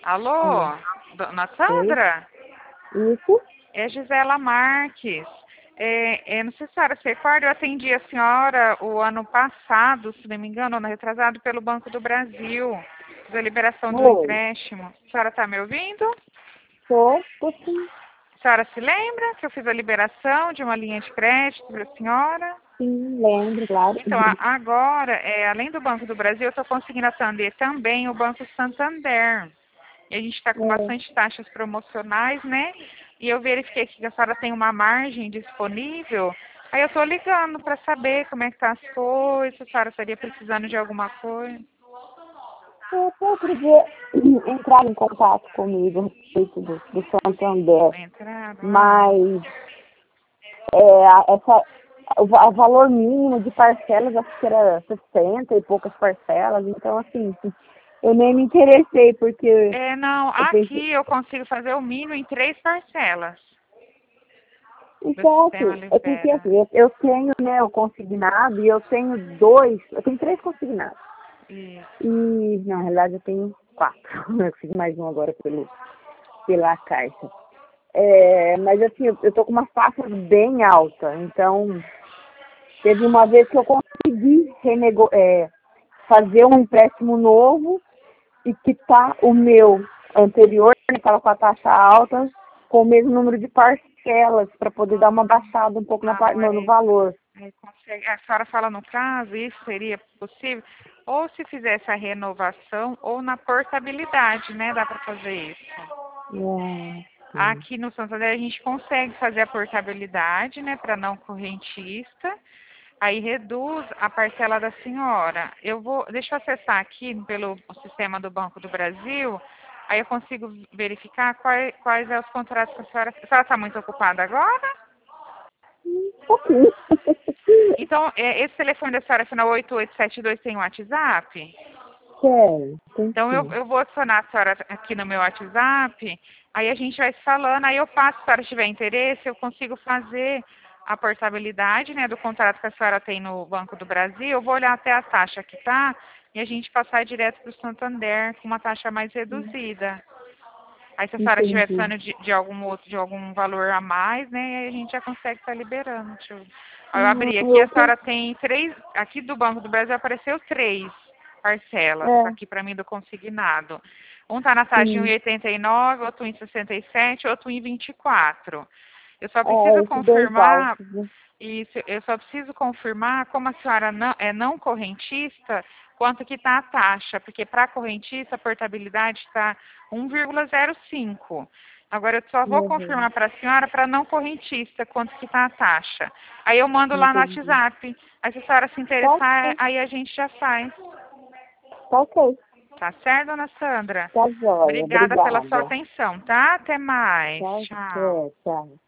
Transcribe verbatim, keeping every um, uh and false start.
Alô, Hum. dona Oi? Sandra? Isso? É Gisela Marques. É, é, não sei se a senhora se recorda, eu atendi a senhora o ano passado, se não me engano, ano retrasado, pelo Banco do Brasil, da liberação do Oi. empréstimo. A senhora está me ouvindo? Tô, tô sim. A senhora se lembra que eu fiz a liberação de uma linha de crédito para a senhora? Sim, lembro, claro. Então, a- agora, é, além do Banco do Brasil, eu estou conseguindo atender também o Banco Santander. E a gente está com É, bastante taxas promocionais, né? E eu verifiquei que a senhora tem uma margem disponível. Aí eu estou ligando para saber como é que tá as coisas, se a senhora estaria precisando de alguma coisa. eu até queria entrar em contato comigo a respeito do, do Santander, Entraram? Ah, mas é, a- essa, o, va- o valor mínimo de parcelas, acho que era sessenta e poucas parcelas, então assim, eu nem me interessei, porque é, não, eu pensei, aqui eu consigo fazer o mínimo em três parcelas. Meu sistema exato, é porque libera. assim, eu, eu tenho, né, o consignado e eu tenho dois, eu tenho três consignados. Isso. E, na realidade, eu tenho quatro. Eu fiz mais um agora pelo, pela caixa. É, mas, assim, eu, eu tô com uma faixa bem alta. Então, teve uma vez que eu consegui renego é, fazer um empréstimo novo e quitar o meu anterior, que estava com a taxa alta, com o mesmo número de parcelas, para poder dar uma baixada um pouco na, par- Não, no, no é. valor. Aí consegue, a senhora fala no prazo, isso seria possível? Ou se fizesse a renovação, ou na portabilidade, né? Dá para fazer isso. É, sim. Aqui no Santander a gente consegue fazer a portabilidade, né? Para não correntista. Aí reduz a parcela da senhora. Eu vou, deixa eu acessar aqui pelo sistema do Banco do Brasil. Aí eu consigo verificar quais, quais são os contratos que a senhora. A senhora está muito ocupada agora? Um pouquinho. Então, é, esse telefone da senhora, final oito oito sete dois, tem um WhatsApp? Sério, tem Então, eu, sim. eu vou adicionar a senhora aqui no meu WhatsApp, aí a gente vai se falando, aí eu passo, se a senhora tiver interesse, eu consigo fazer a portabilidade, né, do contrato que a senhora tem no Banco do Brasil, eu vou olhar até a taxa que tá, e a gente passar direto para o Santander com uma taxa mais reduzida. Aí, se a senhora estiver Entendi. precisando de, de algum outro, de algum valor a mais, né, aí a gente já consegue estar liberando. Deixa eu... Ó, eu Não, abri aqui, a eu senhora tenho. tem três, aqui do Banco do Brasil apareceu três parcelas, É, aqui para mim do consignado. Um está na taxa em um sim. e oitenta e nove, outro em sessenta e sete, outro em vinte e quatro. Eu só preciso É, esses dois confirmar, altos, né? isso, eu só preciso confirmar, como a senhora não, é não correntista, quanto que está a taxa, porque para correntista a portabilidade está um vírgula zero cinco. Agora eu só vou Uhum. confirmar para a senhora para não correntista quanto que está a taxa. Aí eu mando lá no Entendi. WhatsApp. Aí se a senhora se Tá, interessar, tá, aí a gente já faz. tá ok. Tá certo, dona Sandra? Tá jóia. Obrigada pela sua Obrigada. atenção, tá? Até mais. Tá, Tchau. é, tchau.